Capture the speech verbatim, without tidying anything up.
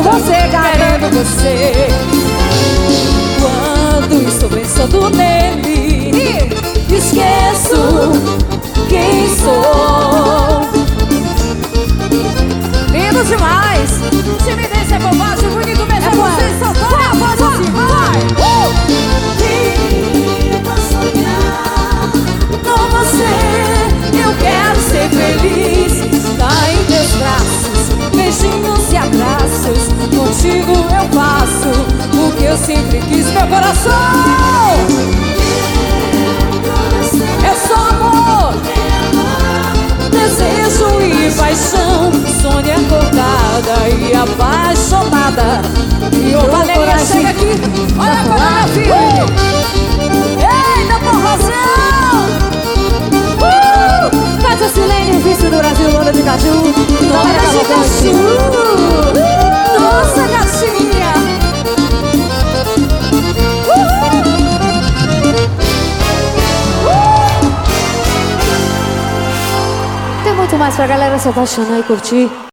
você, querendo você. Quando estou pensando nele, esqueço quem sou. Lindo demais. Se me deixa bobagem, bonito mesmo é você. Soltou a voz assim, vai. Uh! Viva sonhar com você. Eu quero ser feliz. Estar em teus braços, beijinhos e abraços. Contigo eu faço o que eu sempre quis. Meu coração é só amor, desejo e paixão. Sônia acordada e apaixonada. E o Valeria chega aqui. Olha a coreografia. Uh! Eita, porrozão! Uh! Cátia Silene, vice do Brasil, Lona de Caju. Galera de Caju. Uh! Nossa, gatinha. Tem muito mais pra galera se apaixonar e curtir.